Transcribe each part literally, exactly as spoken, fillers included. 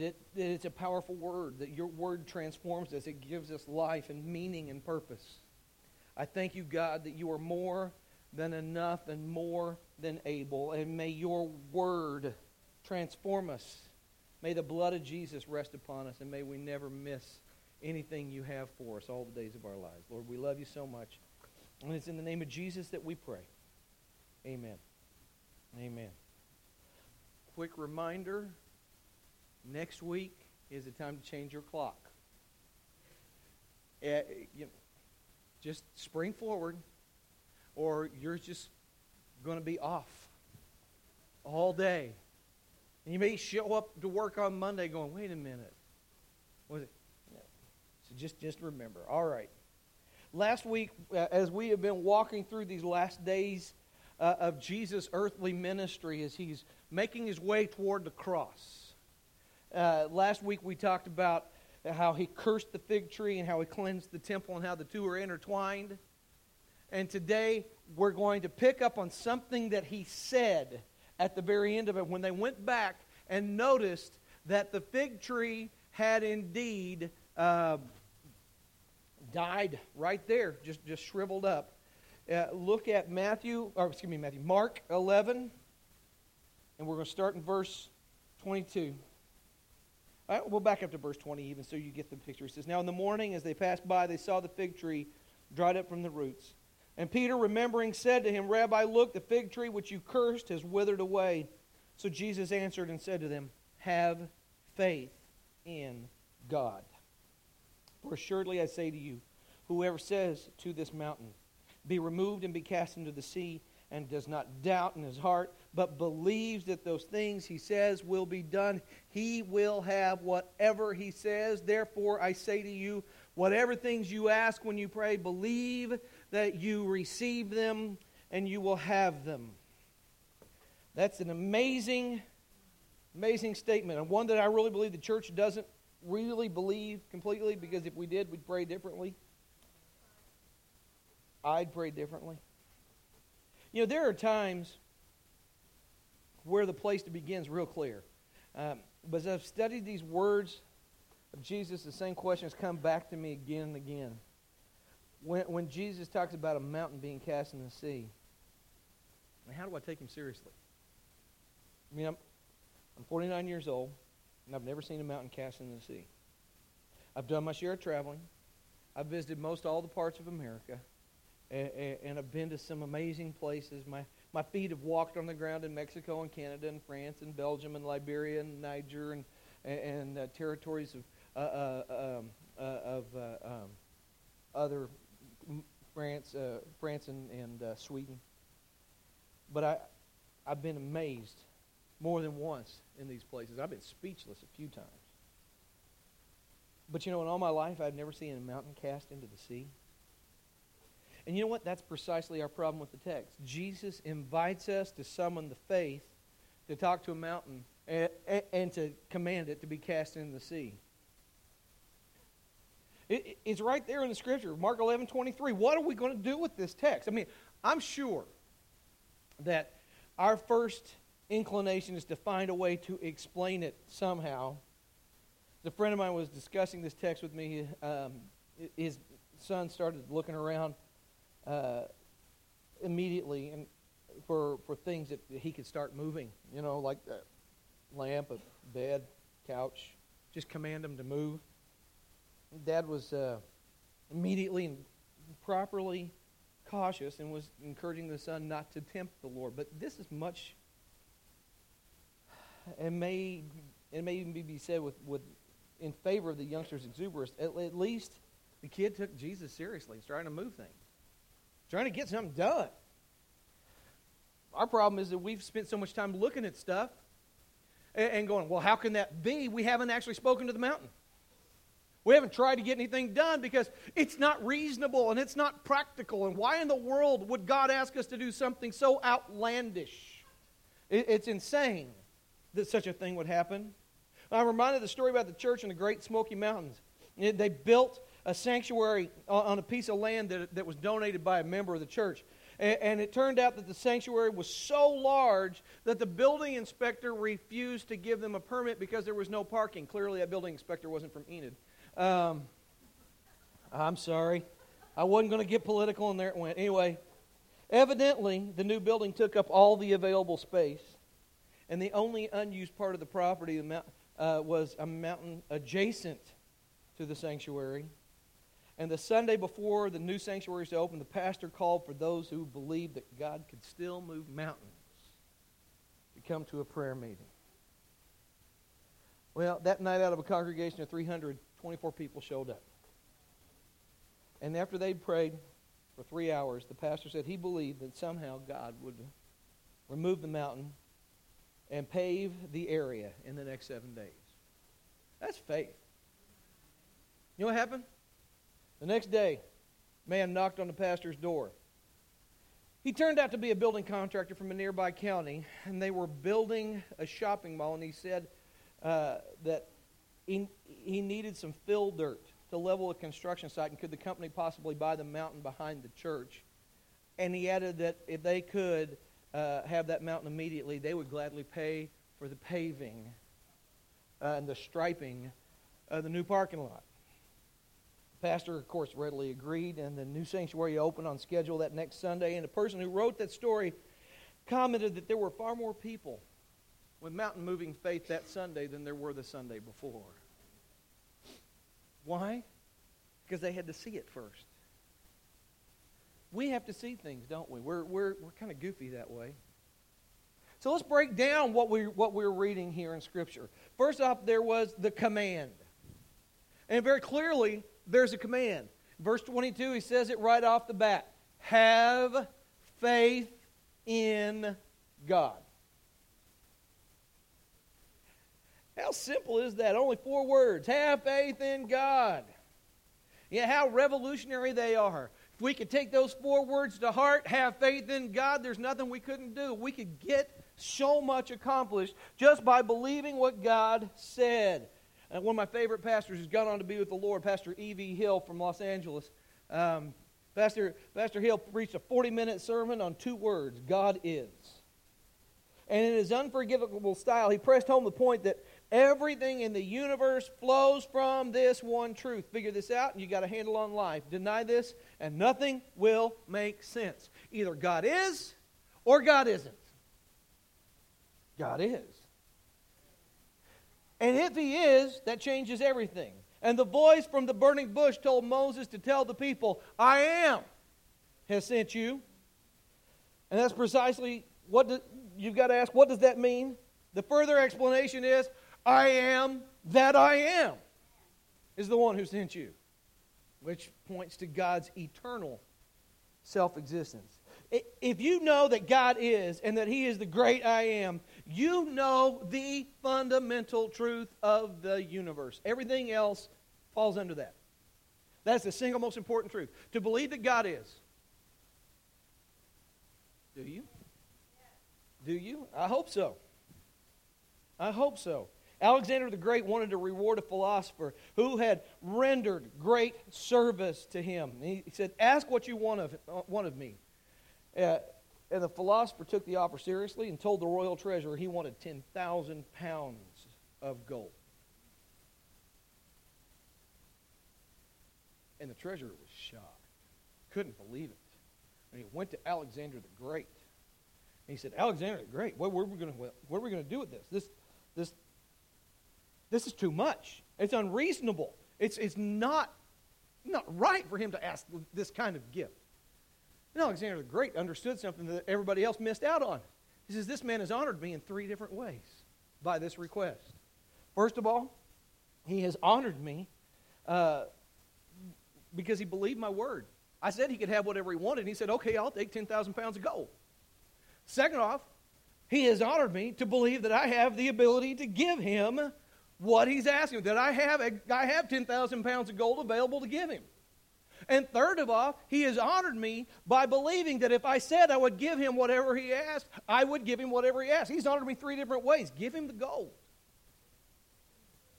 It, that it's a powerful word, that your word transforms us. It gives us life and meaning and purpose. I thank you, God, that you are more than enough and more than able. And may your word transform us. May the blood of Jesus rest upon us, and may we never miss anything you have for us all the days of our lives. Lord, we love you so much. And it's in the name of Jesus that we pray. Amen. Amen. Quick reminder, next week is the time to change your clock. Uh, you know, just spring forward, or you're just going to be off all day. And you may show up to work on Monday going, wait a minute. Was it? No. So just, just remember. All right. Last week, uh, as we have been walking through these last days uh, of Jesus' earthly ministry as he's making his way toward the cross. Uh, last week we talked about how he cursed the fig tree and how he cleansed the temple and how the two are intertwined. And today we're going to pick up on something that he said at the very end of it when they went back and noticed that the fig tree had indeed uh, died right there, just, just shriveled up. Uh, look at Matthew, or excuse me, Matthew, Mark eleven, and we're going to start in verse twenty-two. All right, we'll back up to verse twenty even so you get the picture. It says, now in the morning as they passed by, they saw the fig tree dried up from the roots. And Peter, remembering, said to him, Rabbi, look, the fig tree which you cursed has withered away. So Jesus answered and said to them, have faith in God. For assuredly I say to you, whoever says to this mountain, be removed and be cast into the sea, and does not doubt in his heart, but believes that those things he says will be done, he will have whatever he says. Therefore I say to you, whatever things you ask when you pray, believe that you receive them, and you will have them. That's an amazing, amazing statement, and one that I really believe the church doesn't really believe completely, because if we did, we'd pray differently. I'd pray differently. You know, there are times where the place to begin is real clear. Um, but as I've studied these words of Jesus, the same question has come back to me again and again. When, when Jesus talks about a mountain being cast in the sea, I mean, how do I take him seriously? I mean, I'm, I'm forty-nine years old, and I've never seen a mountain cast in the sea. I've done my share of traveling. I've visited most all the parts of America, and, and I've been to some amazing places. My, my feet have walked on the ground in Mexico and Canada and France and Belgium and Liberia and Niger and, and uh, territories of, uh, uh, um, uh, of uh, um, other France, uh, France and, and uh, Sweden. But I, I've been amazed more than once in these places. I've been speechless a few times. But you know, in all my life, I've never seen a mountain cast into the sea. And you know what? That's precisely our problem with the text. Jesus invites us to summon the faith to talk to a mountain and, and to command it to be cast into the sea. It, it's right there in the Scripture, Mark eleven twenty-three. What are we going to do with this text? I mean, I'm sure that our first inclination is to find a way to explain it somehow. A friend of mine was discussing this text with me. Um, his son started looking around uh, immediately and for for things that he could start moving. You know, like a lamp, a bed, couch. Just command him to move. Dad was uh, immediately and properly cautious and was encouraging the son not to tempt the Lord. But this is much, it may it may even be said with, with in favor of the youngster's exuberance. At, at least the kid took Jesus seriously. He's trying to move things, trying to get something done. Our problem is that we've spent so much time looking at stuff and, and going, well, how can that be? We haven't actually spoken to the mountain. We haven't tried to get anything done because it's not reasonable and it's not practical. And why in the world would God ask us to do something so outlandish? It, it's insane that such a thing would happen. I'm reminded of the story about the church in the Great Smoky Mountains. It, they built a sanctuary on, on a piece of land that, that was donated by a member of the church. And, and it turned out that the sanctuary was so large that the building inspector refused to give them a permit because there was no parking. Clearly, that building inspector wasn't from Enid. Um, I'm sorry. I wasn't going to get political, and there it went. Anyway, evidently, the new building took up all the available space, and the only unused part of the property uh, was a mountain adjacent to the sanctuary. And the Sunday before the new sanctuary was to open, the pastor called for those who believed that God could still move mountains to come to a prayer meeting. Well, that night, out of a congregation of three hundred, twenty-four people showed up. And after they prayed for three hours, the pastor said he believed that somehow God would remove the mountain and pave the area in the next seven days. That's faith. You know what happened? The next day, a man knocked on the pastor's door. He turned out to be a building contractor from a nearby county, and they were building a shopping mall, and he said uh, that he, he needed some fill dirt to level a construction site, and could the company possibly buy the mountain behind the church? And he added that if they could uh, have that mountain immediately, they would gladly pay for the paving uh, and the striping of the new parking lot. Pastor, of course, readily agreed, and the new sanctuary opened on schedule that next Sunday. And the person who wrote that story commented that there were far more people with mountain moving faith that Sunday than there were the Sunday before. Why? Because they had to see it first. We have to see things, don't we? We're we're we're kind of goofy that way. So let's break down what we what we're reading here in Scripture. First off, there was the command, and very clearly, there's a command. Verse twenty-two, he says it right off the bat. Have faith in God. How simple is that? Only four words. Have faith in God. Yeah, how revolutionary they are. If we could take those four words to heart, have faith in God, there's nothing we couldn't do. We could get so much accomplished just by believing what God said. And one of my favorite pastors who's gone on to be with the Lord, Pastor E V Hill from Los Angeles. Um, Pastor, Pastor Hill preached a forty-minute sermon on two words, God is. And in his unforgivable style, he pressed home the point that everything in the universe flows from this one truth. Figure this out and you got a handle on life. Deny this and nothing will make sense. Either God is or God isn't. God is. And if He is, that changes everything. And the voice from the burning bush told Moses to tell the people, I am has sent you. And that's precisely what do, you've got to ask, what does that mean? The further explanation is, I am that I am is the one who sent you, which points to God's eternal self-existence. If you know that God is and that He is the great I am, you know the fundamental truth of the universe. Everything else falls under that. That's the single most important truth. To believe that God is. Do you? Do you? I hope so. I hope so. Alexander the Great wanted to reward a philosopher who had rendered great service to him. He said, ask what you want of, want of me. Uh, and the philosopher took the offer seriously and told the royal treasurer he wanted ten thousand pounds of gold. And the treasurer was shocked. Couldn't believe it. And he went to Alexander the Great. And he said, Alexander the Great, what, what are we going to what are we going to do with this? This this this is too much. It's unreasonable. It's it's not not right for him to ask this kind of gift. And Alexander the Great understood something that everybody else missed out on. He says, this man has honored me in three different ways by this request. First of all, he has honored me uh, because he believed my word. I said he could have whatever he wanted, and he said, okay, I'll take ten thousand pounds of gold. Second off, he has honored me to believe that I have the ability to give him what he's asking, that I have, a, I have ten thousand pounds of gold available to give him. And third of all, he has honored me by believing that if I said I would give him whatever he asked, I would give him whatever he asked. He's honored me three different ways. Give him the gold.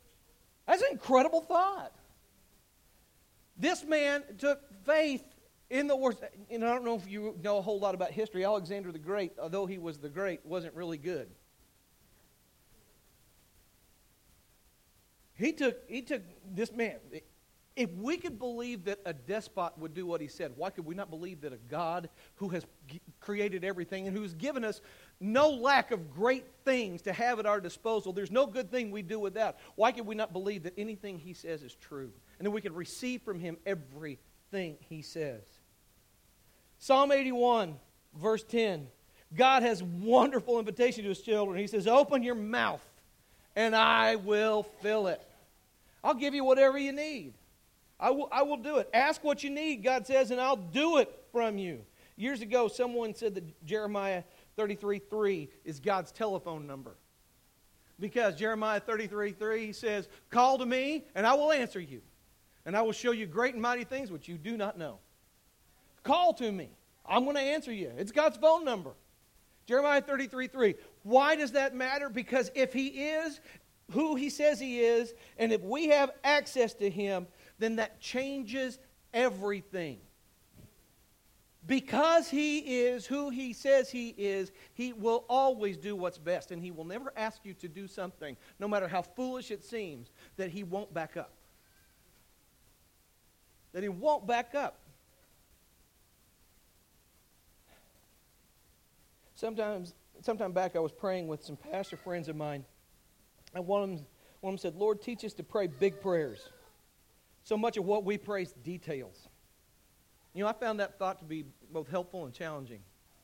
That's an incredible thought. This man took faith In the worst, and I don't know if you know a whole lot about history, Alexander the Great, although he was the great, wasn't really good. He took, he took this man. If we could believe that a despot would do what he said, why could we not believe that a God who has g- created everything and who's given us no lack of great things to have at our disposal, there's no good thing we do without, why could we not believe that anything he says is true and that we can receive from him everything he says? Psalm eighty-one, verse ten. God has wonderful invitation to his children. He says, open your mouth and I will fill it. I'll give you whatever you need. I will, I will do it. Ask what you need, God says, and I'll do it from you. Years ago, someone said that Jeremiah thirty-three three is God's telephone number. Because Jeremiah thirty-three three says, call to me, and I will answer you. And I will show you great and mighty things which you do not know. Call to me. I'm going to answer you. It's God's phone number. Jeremiah thirty-three three. Why does that matter? Because if he is who he says he is, and if we have access to him, then that changes everything. Because he is who he says he is, he will always do what's best. And he will never ask you to do something, no matter how foolish it seems, that he won't back up. That he won't back up. Sometimes, sometime back I was praying with some pastor friends of mine. And one of them, one of them said, Lord, teach us to pray big prayers. So much of what we pray is details. You know, I found that thought to be both helpful and challenging.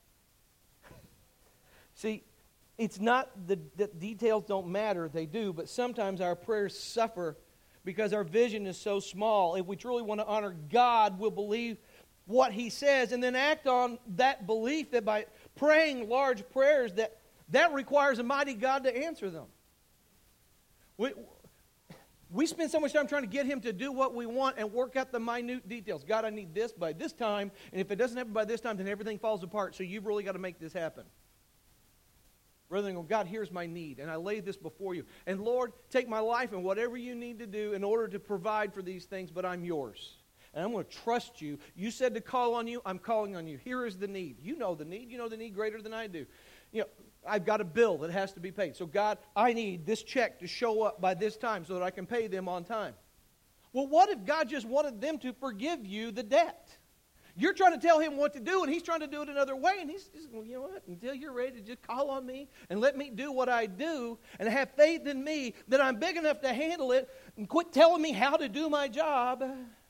See, it's not that details don't matter, they do, but sometimes our prayers suffer because our vision is so small. If we truly want to honor God, we'll believe what he says and then act on that belief that by praying large prayers, that, that requires a mighty God to answer them. We, we spend so much time trying to get him to do what we want and work out the minute details. God, I need this by this time, and if it doesn't happen by this time, then everything falls apart, so you've really got to make this happen. Rather than go, God, here's my need, and I lay this before you. And Lord, take my life and whatever you need to do in order to provide for these things, but I'm yours. And I'm going to trust you. You said to call on you, I'm calling on you. Here is the need. You know the need. You know the need greater than I do. You know, I've got a bill that has to be paid. So God, I need this check to show up by this time so that I can pay them on time. Well, what if God just wanted them to forgive you the debt? You're trying to tell him what to do, and he's trying to do it another way. And he's just, well, you know what? Until you're ready to just call on me and let me do what I do and have faith in me that I'm big enough to handle it and quit telling me how to do my job.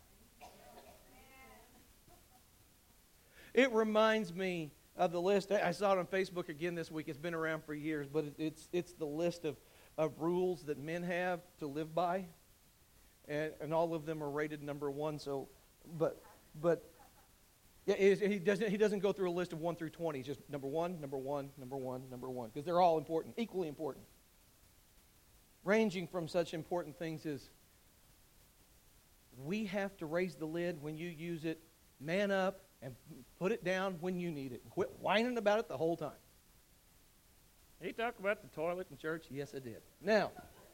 It reminds me of the list. I saw it on Facebook again this week. It's been around for years, but it's it's the list of, of rules that men have to live by. And, and all of them are rated number one. So, but but yeah, he doesn't he doesn't go through a list of one through twenty. He's just number one, number one, number one, number one, because they're all important, equally important. Ranging from such important things as we have to raise the lid when you use it, man up, and put it down when you need it. Quit whining about it the whole time. Did he talk about the toilet in church? Yes, I did. Now,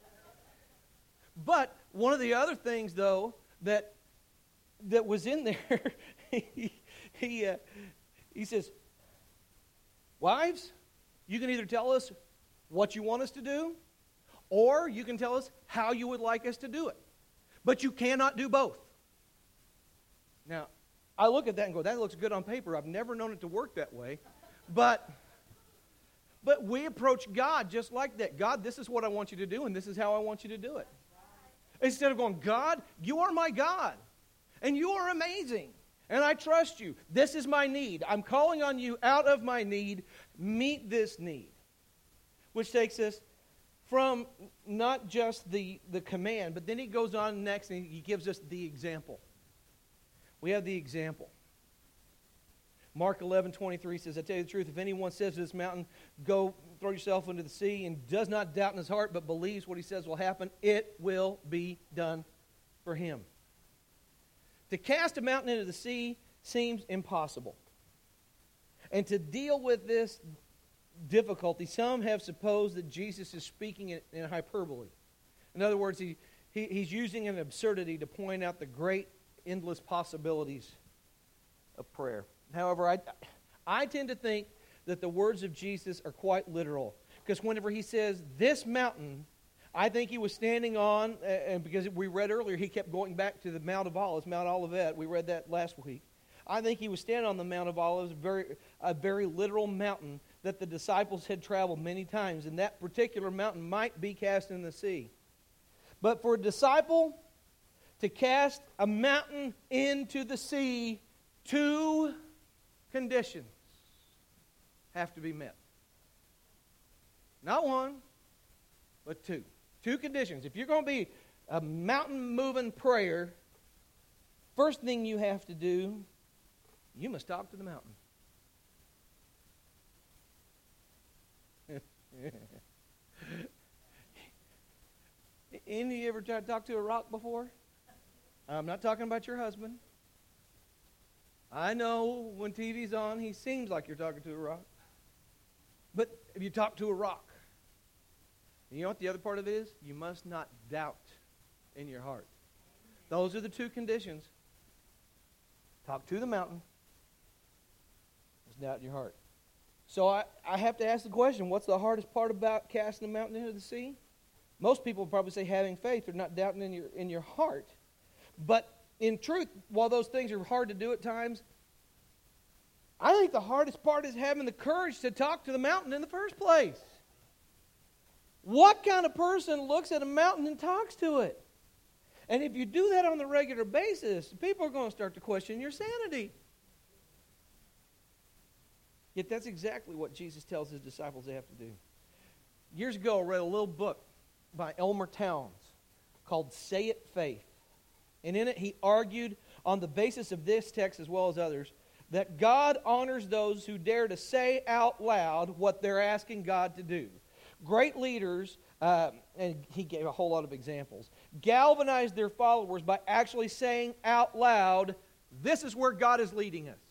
but one of the other things, though, that that was in there, he he, uh, he says, wives, you can either tell us what you want us to do, or you can tell us how you would like us to do it. But you cannot do both. Now, I look at that and go, that looks good on paper. I've never known it to work that way. But but we approach God just like that. God, this is what I want you to do, and this is how I want you to do it. Instead of going, God, you are my God, and you are amazing, and I trust you. This is my need. I'm calling on you out of my need. Meet this need. Which takes us from not just the, the command, but then he goes on next and he gives us the example. We have the example. Mark eleven twenty-three says, I tell you the truth, if anyone says to this mountain, go throw yourself into the sea, and does not doubt in his heart, but believes what he says will happen, it will be done for him. To cast a mountain into the sea seems impossible. And to deal with this difficulty, some have supposed that Jesus is speaking in, in hyperbole. In other words, he, he he's using an absurdity to point out the great endless possibilities of prayer. However, I, I tend to think that the words of Jesus are quite literal. Because whenever he says, this mountain, I think he was standing on, and because we read earlier, he kept going back to the Mount of Olives, Mount Olivet. We read that last week. I think he was standing on the Mount of Olives, a very, a very literal mountain that the disciples had traveled many times. And that particular mountain might be cast in the sea. But for a disciple to cast a mountain into the sea, two conditions have to be met. Not one, but two. Two conditions. If you're going to be a mountain-moving prayer, first thing you have to do, you must talk to the mountain. Any of you ever tried to talk to a rock before? I'm not talking about your husband. I know when T V's on, he seems like you're talking to a rock. But if you talk to a rock, you know what the other part of it is? You must not doubt in your heart. Those are the two conditions. Talk to the mountain. There's doubt in your heart. So I, I have to ask the question, what's the hardest part about casting the mountain into the sea? Most people probably say having faith or not doubting in your, in your heart. But in truth, while those things are hard to do at times, I think the hardest part is having the courage to talk to the mountain in the first place. What kind of person looks at a mountain and talks to it? And if you do that on a regular basis, people are going to start to question your sanity. Yet that's exactly what Jesus tells his disciples they have to do. Years ago, I read a little book by Elmer Towns called Say It Faith. And in it, he argued on the basis of this text as well as others that God honors those who dare to say out loud what they're asking God to do. Great leaders, uh, and he gave a whole lot of examples, galvanized their followers by actually saying out loud, this is where God is leading us.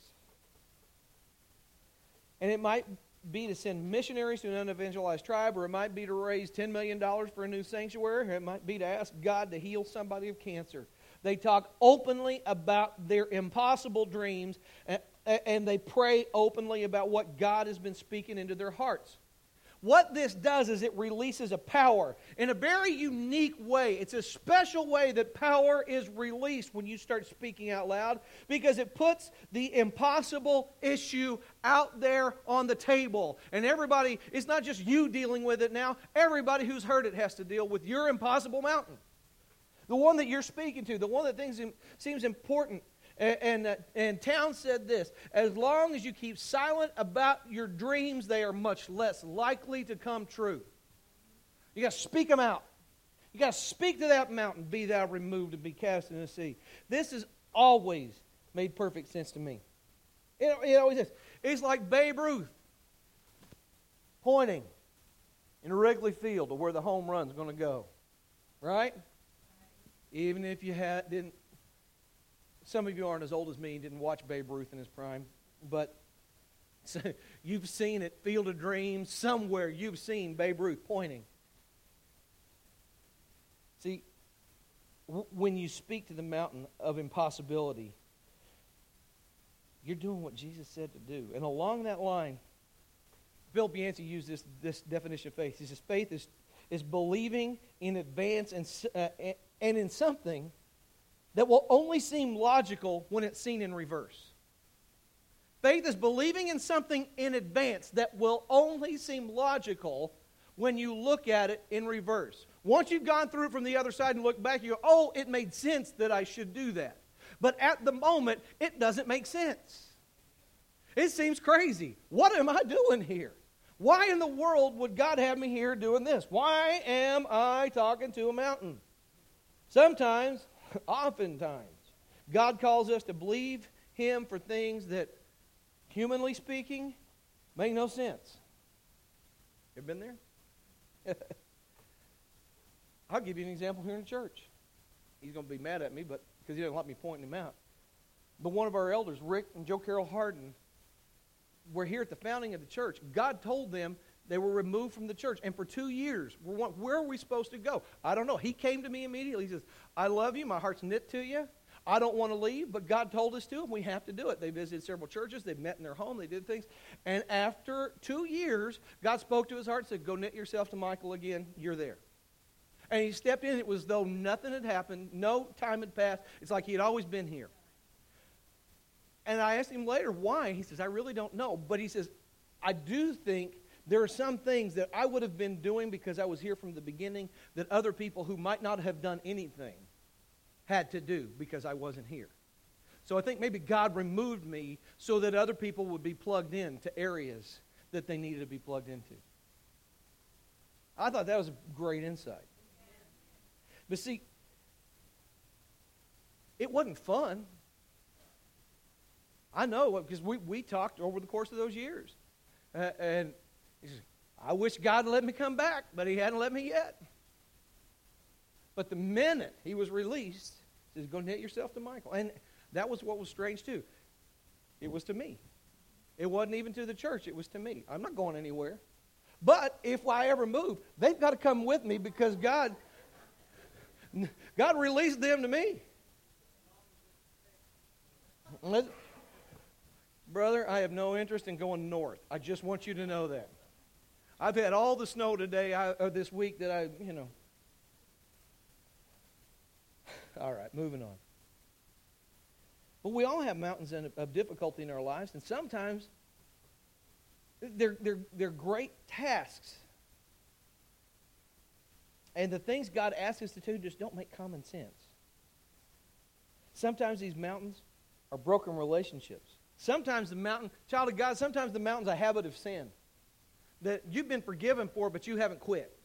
And it might be to send missionaries to an unevangelized tribe, or it might be to raise ten million dollars for a new sanctuary, or it might be to ask God to heal somebody of cancer. They talk openly about their impossible dreams, and, and they pray openly about what God has been speaking into their hearts. What this does is it releases a power in a very unique way. It's a special way that power is released when you start speaking out loud, because it puts the impossible issue out there on the table. And everybody, it's not just you dealing with it now. Everybody who's heard it has to deal with your impossible mountain. The one that you're speaking to, the one that things seems important. And, and, uh, and Towns said this, as long as you keep silent about your dreams, they are much less likely to come true. You got to speak them out. You got to speak to that mountain, be thou removed and be cast in the sea. This has always made perfect sense to me. It, it always is. It's like Babe Ruth pointing in Wrigley Field to where the home run's going to go. Right? Even if you had, didn't, some of you aren't as old as me and didn't watch Babe Ruth in his prime, but so you've seen it, Field of Dreams, somewhere you've seen Babe Ruth pointing. See, w- when you speak to the mountain of impossibility, you're doing what Jesus said to do. And along that line, Bill Bianchi used this, this definition of faith. He says faith is, is believing in advance and, uh, and in something that will only seem logical when it's seen in reverse. Faith is believing in something in advance that will only seem logical when you look at it in reverse. Once you've gone through it from the other side and look back, you go, oh, it made sense that I should do that. But at the moment, it doesn't make sense. It seems crazy. What am I doing here? Why in the world would God have me here doing this? Why am I talking to a mountain? Sometimes, oftentimes, God calls us to believe Him for things that, humanly speaking, make no sense. You ever been there? I'll give you an example here in church. He's going to be mad at me, but because he doesn't like me pointing him out. But one of our elders, Rick and Joe Carroll Harden, were here at the founding of the church. God told them they were removed from the church. And for two years, where are we supposed to go? I don't know. He came to me immediately. He says, I love you. My heart's knit to you. I don't want to leave, but God told us to, and we have to do it. They visited several churches. They met in their home. They did things. And after two years, God spoke to his heart and said, go knit yourself to Michael again. You're there. And he stepped in. It was as though nothing had happened. No time had passed. It's like he had always been here. And I asked him later why. He says, I really don't know. But he says, I do think there are some things that I would have been doing because I was here from the beginning that other people who might not have done anything had to do because I wasn't here. So I think maybe God removed me so that other people would be plugged in to areas that they needed to be plugged into. I thought that was a great insight. But see, it wasn't fun. I know because we, we talked over the course of those years. Uh, and he says, I wish God had let me come back, but he hadn't let me yet. But the minute he was released, he says, go knit yourself to Michael. And that was what was strange too. It was to me. It wasn't even to the church. It was to me. I'm not going anywhere. But if I ever move, they've got to come with me because God, God released them to me. Let's, brother, I have no interest in going north. I just want you to know that. I've had all the snow today, I, or this week that I, you know. All right, moving on. But we all have mountains of difficulty in our lives, and sometimes they're, they're, they're great tasks. And the things God asks us to do just don't make common sense. Sometimes these mountains are broken relationships. Sometimes the mountain, child of God, sometimes the mountain's a habit of sin that you've been forgiven for, but you haven't quit.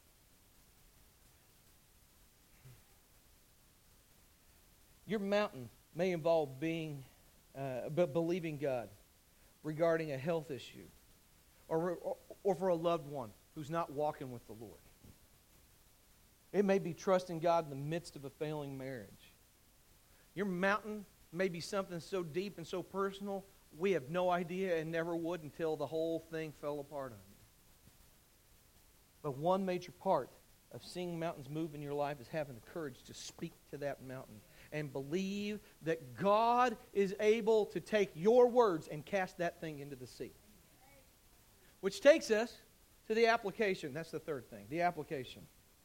Your mountain may involve being, uh, but believing God regarding a health issue, or, or or for a loved one who's not walking with the Lord. It may be trusting God in the midst of a failing marriage. Your mountain may be something so deep and so personal we have no idea and never would until the whole thing fell apart on you. But one major part of seeing mountains move in your life is having the courage to speak to that mountain and believe that God is able to take your words and cast that thing into the sea. Which takes us to the application. That's the third thing, the application.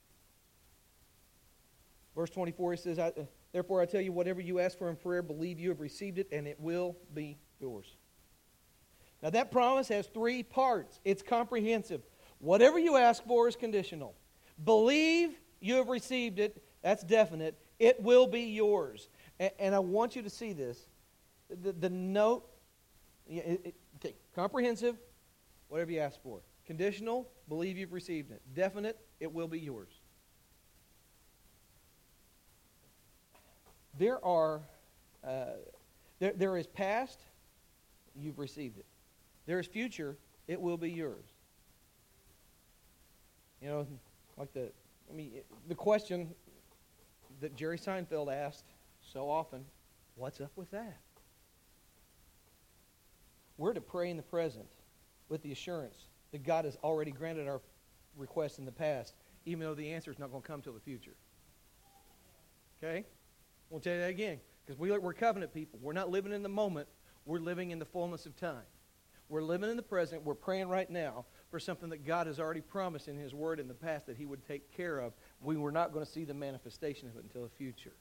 Verse twenty-four, it says, I, therefore I tell you, whatever you ask for in prayer, believe you have received it, and it will be yours. Now that promise has three parts. It's comprehensive. Whatever you ask for is conditional. Believe you have received it. That's definite. It will be yours. And, and I want you to see this. The, the note, it, it, okay, comprehensive, whatever you ask for. Conditional, believe you've received it. Definite, it will be yours. There are, uh, there, there is past, you've received it. There is future, it will be yours. You know, like the, I mean, the question that Jerry Seinfeld asked so often, what's up with that? We're to pray in the present with the assurance that God has already granted our requests in the past, even though the answer is not going to come till the future. Okay? We'll tell you that again, because we, we're covenant people. We're not living in the moment. We're living in the fullness of time. We're living in the present. We're praying right now for something that God has already promised in His Word in the past that He would take care of. We were not going to see the manifestation of it until the future.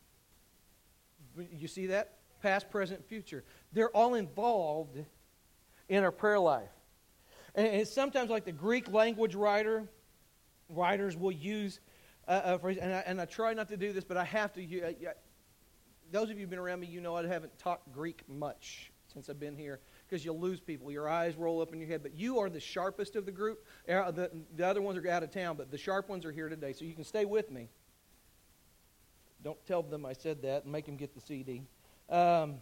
You see that? Past, present, future. They're all involved in our prayer life. And it's sometimes like the Greek language writer, writers will use uh, a phrase, and I, and I try not to do this, but I have to. Uh, those of you who've been around me, you know I haven't taught Greek much since I've been here, because you'll lose people. Your eyes roll up in your head. But you are the sharpest of the group. Uh, the, the other ones are out of town, but the sharp ones are here today, so you can stay with me. Don't tell them I said that and make them get the C D. Um,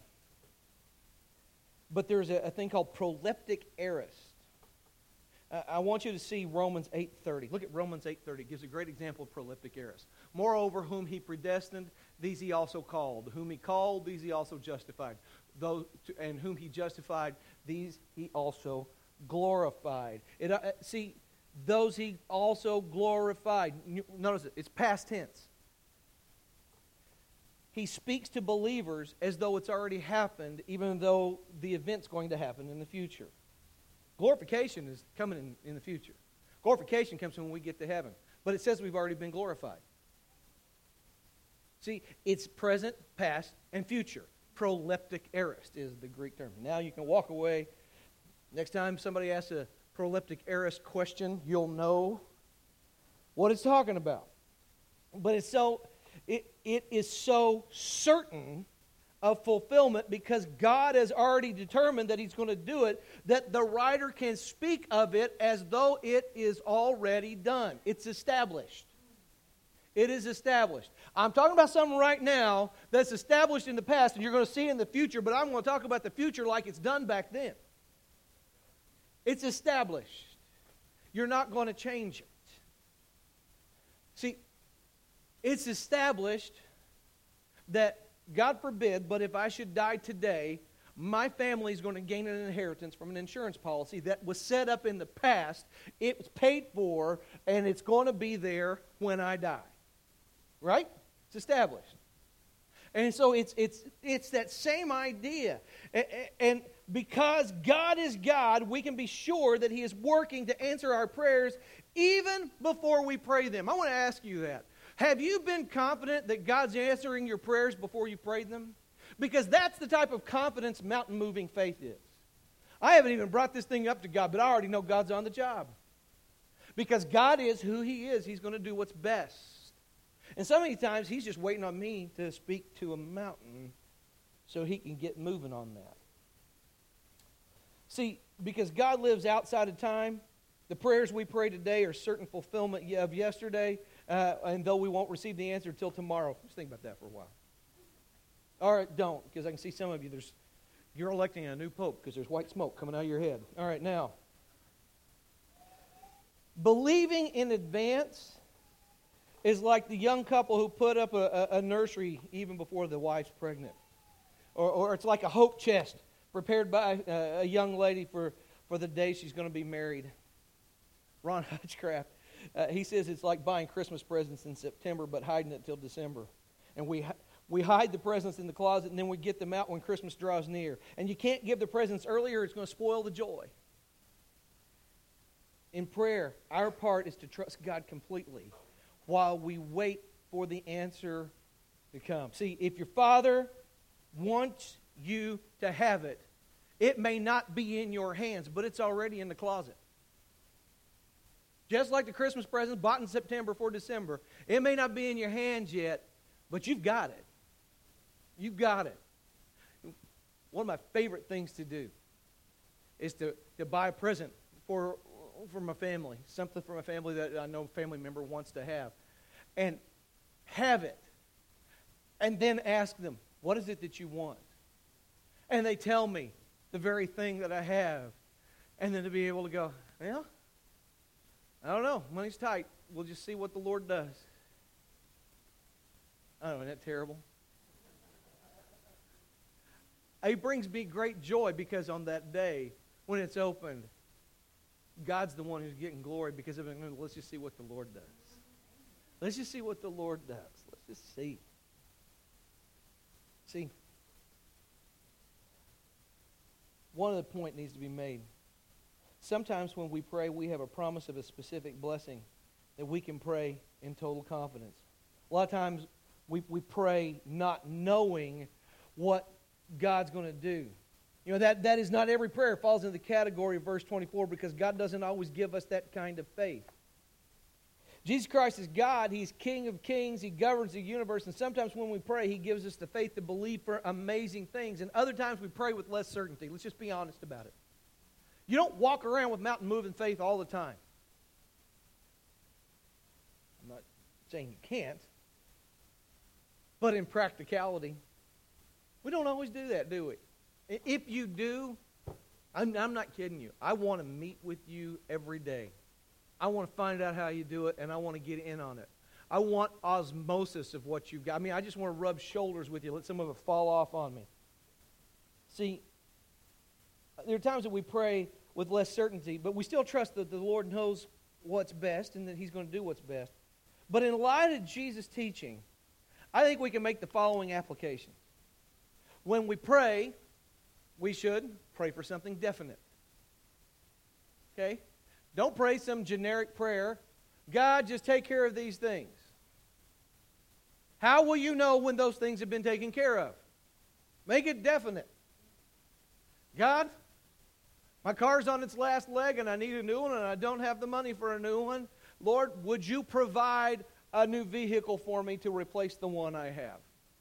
but there's a, a thing called proleptic aorist. Uh, I want you to see Romans eight thirty. Look at Romans eight thirty. It gives a great example of proleptic aorist. Moreover, whom He predestined, these He also called. Whom He called, these He also justified. Those, and whom He justified, these He also glorified. It, uh, see, those He also glorified. Notice it. It's past tense. He speaks to believers as though it's already happened, even though the event's going to happen in the future. Glorification is coming in, in the future. Glorification comes when we get to heaven. But it says we've already been glorified. See, it's present, past, and future. Proleptic aorist is the Greek term. Now you can walk away. Next time somebody asks a proleptic aorist question, you'll know what it's talking about. But it's so it, it is so certain of fulfillment because God has already determined that He's going to do it, that the writer can speak of it as though it is already done. It's established. It is established. I'm talking about something right now that's established in the past and you're going to see in the future, but I'm going to talk about the future like it's done back then. It's established. You're not going to change it. See, it's established that, God forbid, but if I should die today, my family is going to gain an inheritance from an insurance policy that was set up in the past. It was paid for, and it's going to be there when I die. Right? It's established. And so it's it's it's that same idea. And because God is God, we can be sure that He is working to answer our prayers even before we pray them. I want to ask you that. Have you been confident that God's answering your prayers before you prayed them? Because that's the type of confidence mountain-moving faith is. I haven't even brought this thing up to God, but I already know God's on the job. Because God is who He is. He's going to do what's best. And so many times He's just waiting on me to speak to a mountain so He can get moving on that. See, because God lives outside of time, the prayers we pray today are certain fulfillment of yesterday, uh, and though we won't receive the answer until tomorrow. Just think about that for a while. All right, don't, because I can see some of you, there's, you're electing a new pope because there's white smoke coming out of your head. All right, now, believing in advance is like the young couple who put up a, a, a nursery even before the wife's pregnant. Or, or it's like a hope chest prepared by a, a young lady for, for the day she's going to be married. Ron Hutchcraft, uh, he says it's like buying Christmas presents in September but hiding it till December. And we we hide the presents in the closet and then we get them out when Christmas draws near. And you can't give the presents earlier, it's going to spoil the joy. In prayer, our part is to trust God completely while we wait for the answer to come. See, if your Father wants you to have it, it may not be in your hands, but it's already in the closet. Just like the Christmas presents bought in September for December, it may not be in your hands yet, but you've got it. You've got it. One of my favorite things to do is to, to buy a present for for my family, something for my family that I know a family member wants to have, and have it, and then ask them, what is it that you want? And they tell me the very thing that I have, and then to be able to go, well, I don't know, money's tight, we'll just see what the Lord does. I don't know, isn't that terrible? It brings me great joy because on that day, when it's opened, God's the one who's getting glory because of it. Let's just see what the Lord does. Let's just see what the Lord does. Let's just see. See, one other point needs to be made. Sometimes when we pray, we have a promise of a specific blessing that we can pray in total confidence. A lot of times we, we pray not knowing what God's going to do. You know, that, that is not every prayer falls into the category of verse twenty-four because God doesn't always give us that kind of faith. Jesus Christ is God. He's King of kings. He governs the universe. And sometimes when we pray, He gives us the faith to believe for amazing things. And other times we pray with less certainty. Let's just be honest about it. You don't walk around with mountain-moving faith all the time. I'm not saying you can't. But in practicality, we don't always do that, do we? If you do, I'm, I'm not kidding you. I want to meet with you every day. I want to find out how you do it, and I want to get in on it. I want osmosis of what you've got. I mean, I just want to rub shoulders with you, let some of it fall off on me. See, there are times that we pray with less certainty, but we still trust that the Lord knows what's best and that He's going to do what's best. But in light of Jesus' teaching, I think we can make the following application. When we pray, we should pray for something definite. Okay? Don't pray some generic prayer. God, just take care of these things. How will you know when those things have been taken care of? Make it definite. God, my car's on its last leg and I need a new one and I don't have the money for a new one. Lord, would you provide a new vehicle for me to replace the one I have?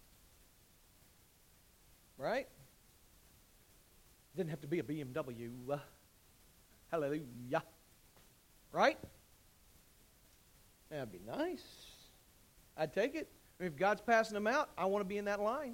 Right? Didn't have to be a B M W. Uh, hallelujah. Right? That'd be nice. I'd take it. If God's passing them out, I want to be in that line.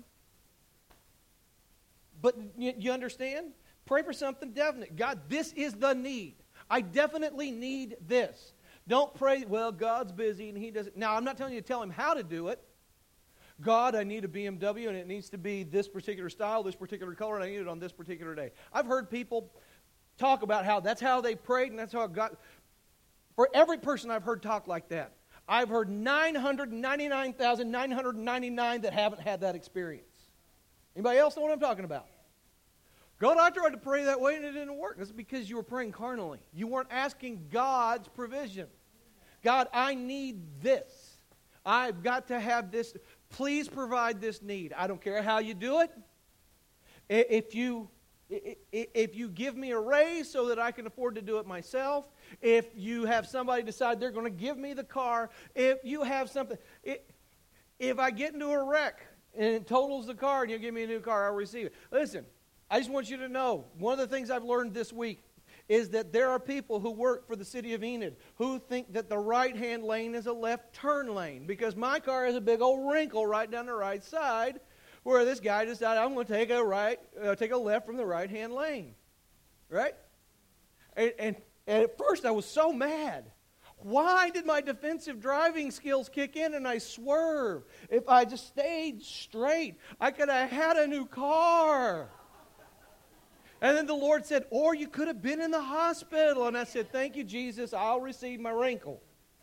But you, you understand? Pray for something definite. God, this is the need. I definitely need this. Don't pray, well, God's busy and He doesn't. Now, I'm not telling you to tell Him how to do it. God, I need a B M W and it needs to be this particular style, this particular color, and I need it on this particular day. I've heard people talk about how that's how they prayed and that's how God... For every person I've heard talk like that, I've heard nine hundred ninety-nine thousand nine hundred ninety-nine that haven't had that experience. Anybody else know what I'm talking about? God, I tried to pray that way and it didn't work. That's because you were praying carnally. You weren't asking God's provision. God, I need this. I've got to have this. Please provide this need. I don't care how you do it. If you, if you give me a raise so that I can afford to do it myself, if you have somebody decide they're going to give me the car, if you have something, if I get into a wreck and it totals the car and you give me a new car, I'll receive it. Listen, I just want you to know, one of the things I've learned this week is that there are people who work for the city of Enid who think that the right-hand lane is a left turn lane because my car has a big old wrinkle right down the right side where this guy decided I'm going to take a right, uh, take a left from the right-hand lane, right? And, and, and at first I was so mad. Why did my defensive driving skills kick in and I swerve? If I just stayed straight, I could have had a new car. And then the Lord said, or you could have been in the hospital. And I said, thank you, Jesus, I'll receive my wrinkle.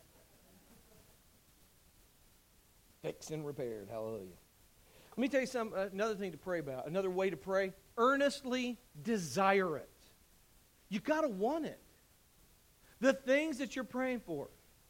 Fixed and repaired. Hallelujah. Let me tell you some, uh, another thing to pray about. Another way to pray. Earnestly desire it. You got to want it. The things that you're praying for.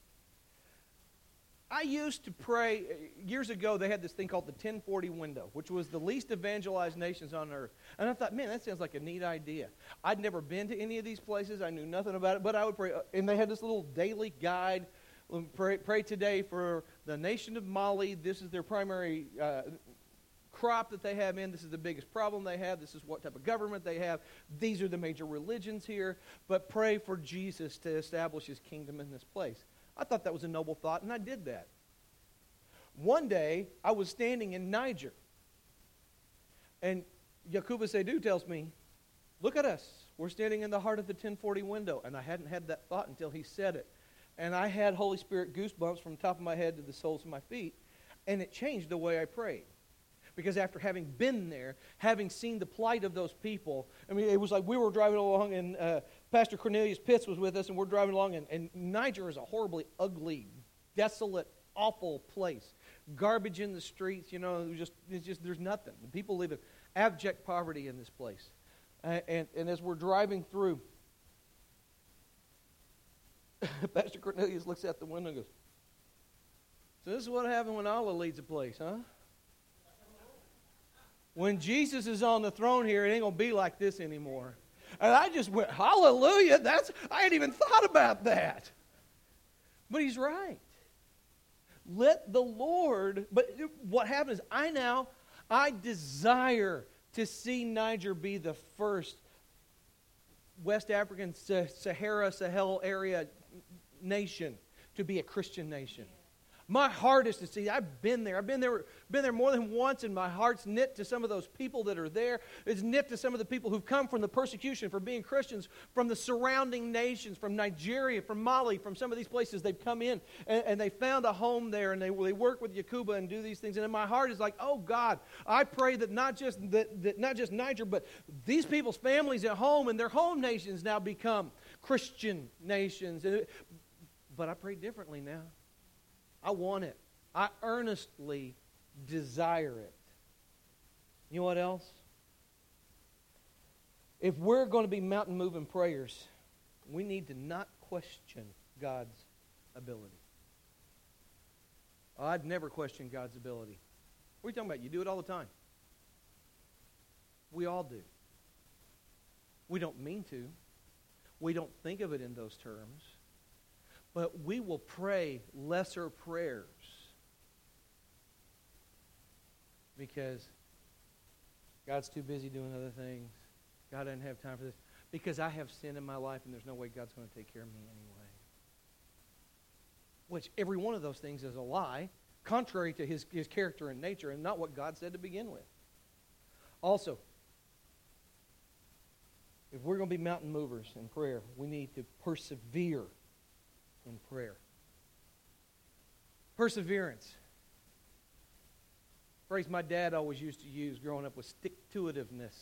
I used to pray, years ago, they had this thing called the ten forty window, which was the least evangelized nations on earth. And I thought, man, that sounds like a neat idea. I'd never been to any of these places. I knew nothing about it, but I would pray. And they had this little daily guide. Pray, pray today for the nation of Mali. This is their primary uh, crop that they have in. This is the biggest problem they have. This is what type of government they have. These are the major religions here. But pray for Jesus to establish His kingdom in this place. I thought that was a noble thought, and I did that. One day, I was standing in Niger, and Yakuba Seydu tells me, look at us. We're standing in the heart of the ten forty window, and I hadn't had that thought until he said it. And I had Holy Spirit goosebumps from the top of my head to the soles of my feet, and it changed the way I prayed. Because after having been there, having seen the plight of those people, I mean, it was like we were driving along, and uh, Pastor Cornelius Pitts was with us, and we're driving along, and, and Niger is a horribly ugly, desolate, awful place. Garbage in the streets, you know, just, it's just there's nothing. The people live in abject poverty in this place. Uh, and, and as we're driving through, Pastor Cornelius looks out the window and goes, so this is what happened when Allah leads a place, huh? When Jesus is on the throne here, it ain't going to be like this anymore. And I just went, hallelujah, that's, I hadn't even thought about that. But he's right. Let the Lord, but what happens is I now, I desire to see Niger be the first West African Sahara, Sahel area nation to be a Christian nation. My heart is to see. I've been there. I've been there, been there more than once, and my heart's knit to some of those people that are there. It's knit to some of the people who've come from the persecution for being Christians from the surrounding nations, from Nigeria, from Mali, from some of these places. They've come in, and, and they found a home there, and they, they work with Yakuba and do these things. And in my heart is like, oh, God, I pray that not just that, that not just Niger, but these people's families at home and their home nations now become Christian nations. And it, but I pray differently now. I want it. I earnestly desire it. You know what else? If we're going to be mountain moving prayers, we need to not question God's ability. I'd never question God's ability. What are you talking about? You do it all the time. We all do. We don't mean to. We don't think of it in those terms. But we will pray lesser prayers because God's too busy doing other things. God doesn't have time for this. Because I have sin in my life and there's no way God's going to take care of me anyway. Which every one of those things is a lie, contrary to his, his character and nature and not what God said to begin with. Also, if we're going to be mountain movers in prayer, we need to persevere in prayer. Perseverance. Phrase my dad always used to use growing up was stick-to-itiveness.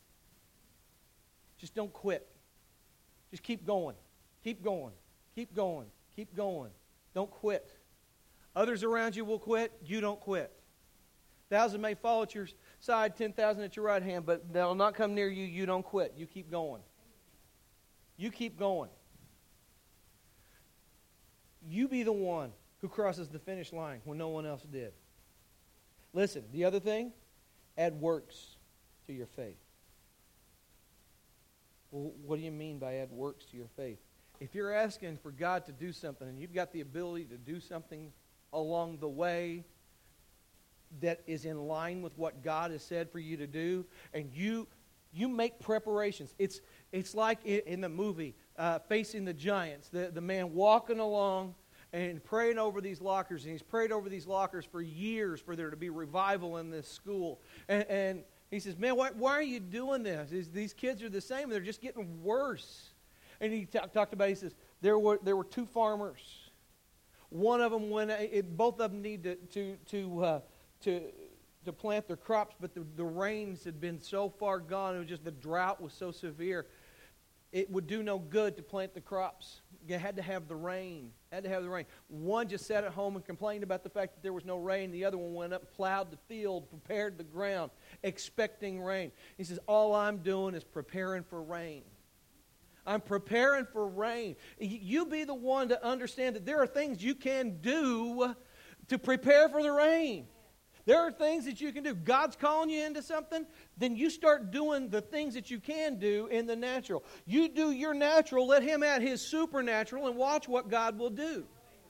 Just don't quit. Just keep going. Keep going. Keep going. Keep going. Don't quit. Others around you will quit. You don't quit. Thousand may fall at your side, ten thousand at your right hand, but they'll not come near you. You don't quit. You keep going. You keep going. You be the one who crosses the finish line when no one else did. Listen, the other thing, add works to your faith. Well, what do you mean by add works to your faith? If you're asking for God to do something and you've got the ability to do something along the way that is in line with what God has said for you to do, and you you make preparations. It's it's like in the movie uh, Facing the Giants, the, the man walking along and praying over these lockers, and he's prayed over these lockers for years for there to be revival in this school. And, and he says, man, why, why are you doing this? These, these kids are the same, they're just getting worse. And he t- talked about, he says, there were there were two farmers. One of them, when it, both of them need to to to uh, to, to plant their crops, but the, the rains had been so far gone, it was just the drought was so severe, it would do no good to plant the crops. You had to have the rain. Had to have the rain. One just sat at home and complained about the fact that there was no rain. The other one went up, plowed the field, prepared the ground, expecting rain. He says, all I'm doing is preparing for rain. I'm preparing for rain. You be the one to understand that there are things you can do to prepare for the rain. There are things that you can do. God's calling you into something, then you start doing the things that you can do in the natural. You do your natural, let Him add His supernatural, and watch what God will do.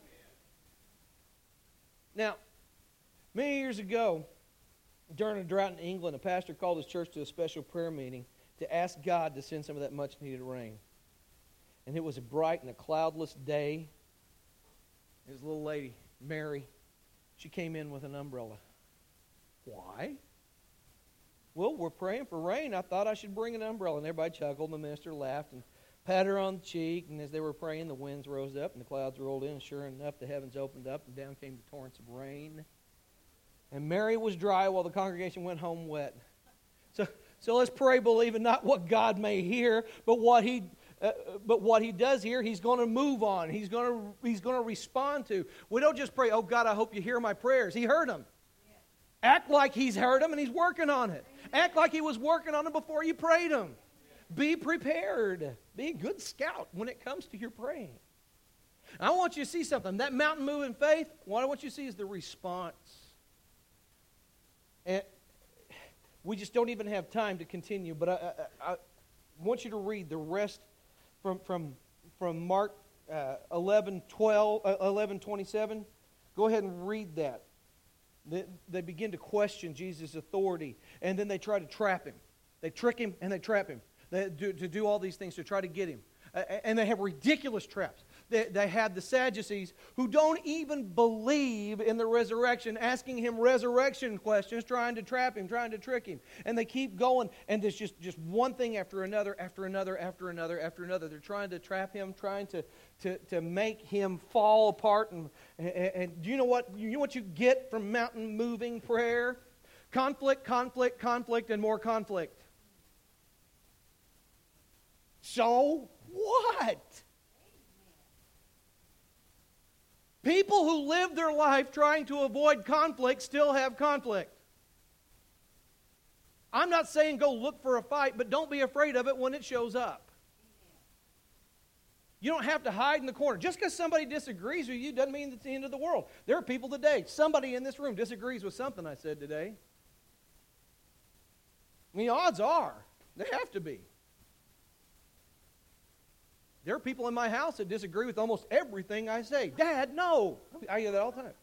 Now, many years ago, during a drought in England, a pastor called his church to a special prayer meeting to ask God to send some of that much-needed rain. And it was a bright and a cloudless day. His little lady, Mary, she came in with an umbrella. Why? Well, we're praying for rain. I thought I should bring an umbrella. And everybody chuckled, and the minister laughed and patted her on the cheek. And as they were praying, the winds rose up and the clouds rolled in. And sure enough, the heavens opened up and down came the torrents of rain. And Mary was dry while the congregation went home wet. So, so let's pray, believing not what God may hear, but what He, uh, but what He does hear, He's going to move on. He's going to, He's going to respond to. We don't just pray, oh God, I hope you hear my prayers. He heard them. Act like He's heard them and He's working on it. Act like He was working on it before you prayed them. Be prepared. Be a good scout when it comes to your praying. I want you to see something. That mountain moving faith, what I want you to see is the response. And we just don't even have time to continue, but I, I, I want you to read the rest from from from Mark uh, eleven twelve, uh, eleven twenty-seven. Go ahead and read that. They, they begin to question Jesus' authority, and then they try to trap Him. They trick Him and they trap Him they do, to do all these things to try to get Him. Uh, and they have ridiculous traps. They, they had the Sadducees who don't even believe in the resurrection, asking Him resurrection questions, trying to trap Him, trying to trick Him. And they keep going, and there's just, just one thing after another, after another, after another, after another. They're trying to trap Him, trying to, to, to make Him fall apart. And, and, and do you know what, you know what you get from mountain moving prayer? Conflict, conflict, conflict, and more conflict. So what? People who live their life trying to avoid conflict still have conflict. I'm not saying go look for a fight, but don't be afraid of it when it shows up. You don't have to hide in the corner. Just because somebody disagrees with you doesn't mean it's the end of the world. There are people today, somebody in this room disagrees with something I said today. I mean, odds are, they have to be. There are people in my house that disagree with almost everything I say. Dad, no. I hear that all the time.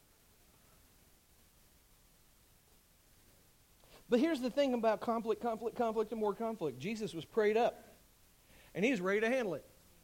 But here's the thing about conflict, conflict, conflict, and more conflict. Jesus was prayed up, and he was ready to handle it.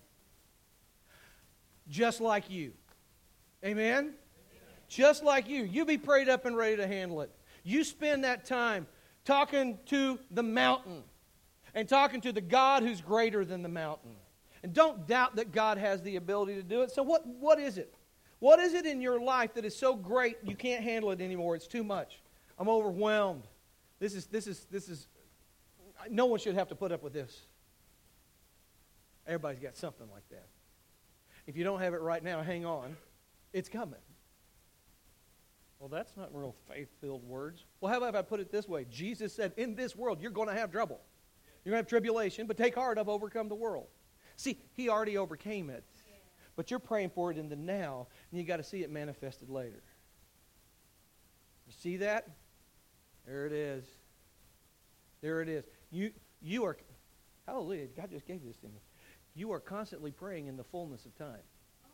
Just like you. Amen? Amen? Just like you. You be prayed up and ready to handle it. You spend that time talking to the mountain and talking to the God who's greater than the mountain. And don't doubt that God has the ability to do it. So what, what is it? What is it in your life that is so great you can't handle it anymore? It's too much. I'm overwhelmed. This is, this is, this is, no one should have to put up with this. Everybody's got something like that. If you don't have it right now, hang on. It's coming. Well, that's not real faith-filled words. Well, how about if I put it this way? Jesus said, in this world, you're going to have trouble. You're going to have tribulation, but take heart, I've overcome the world. See, he already overcame it. But you're praying for it in the now, and you got to see it manifested later. You see that? There it is. There it is. You, you are, hallelujah, God just gave this to me. You are constantly praying in the fullness of time.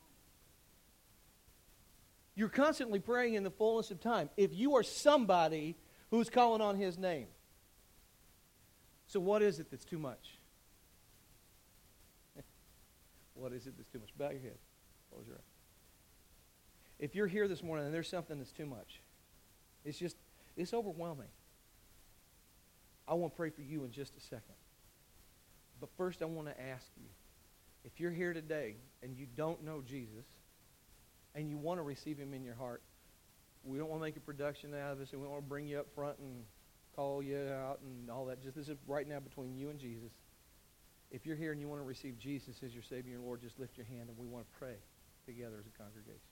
You're constantly praying in the fullness of time. If you are somebody who's calling on his name. So what is it that's too much? What is it that's too much? Bow your head. Close your eyes. If you're here this morning and there's something that's too much, it's just, it's overwhelming. I want to pray for you in just a second. But first I want to ask you, if you're here today and you don't know Jesus and you want to receive him in your heart, we don't want to make a production out of this, and we don't want to bring you up front and call you out and all that. Just this is right now between you and Jesus. If you're here and you want to receive Jesus as your Savior and Lord, just lift your hand and we want to pray together as a congregation.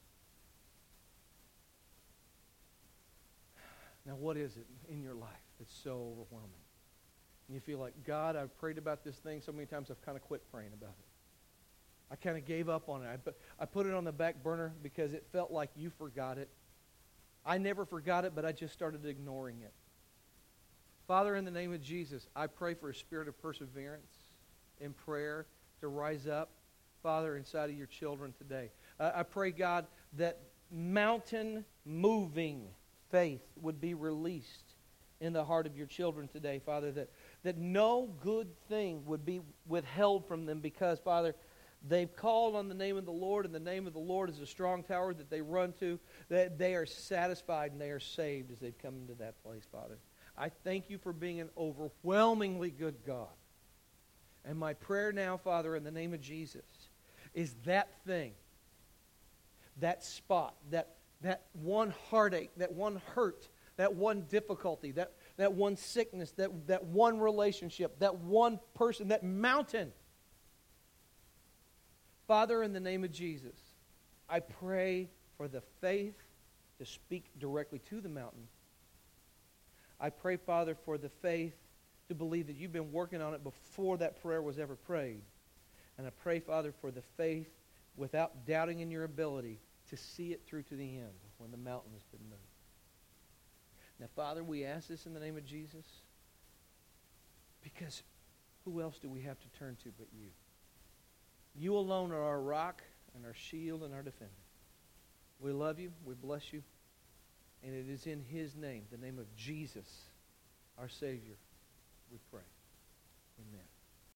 Now, what is it in your life that's so overwhelming? And you feel like, God, I've prayed about this thing so many times I've kind of quit praying about it. I kind of gave up on it. I put, I put it on the back burner because it felt like you forgot it. I never forgot it, but I just started ignoring it. Father, in the name of Jesus, I pray for a spirit of perseverance in prayer to rise up, Father, inside of your children today. Uh, I pray, God, that mountain-moving faith would be released in the heart of your children today, Father, that, that no good thing would be withheld from them because, Father, they've called on the name of the Lord, and the name of the Lord is a strong tower that they run to, that they are satisfied and they are saved as they've come into that place, Father. I thank you for being an overwhelmingly good God. And my prayer now, Father, in the name of Jesus, is that thing, that spot, that, that one heartache, that one hurt, that one difficulty, that, that one sickness, that, that one relationship, that one person, that mountain. Father, in the name of Jesus, I pray for the faith to speak directly to the mountain. I pray, Father, for the faith to believe that you've been working on it before that prayer was ever prayed. And I pray, Father, for the faith without doubting in your ability to see it through to the end when the mountain has been moved. Now, Father, we ask this in the name of Jesus because who else do we have to turn to but you? You alone are our rock and our shield and our defender. We love you. We bless you. And it is in his name, the name of Jesus, our Savior, we pray.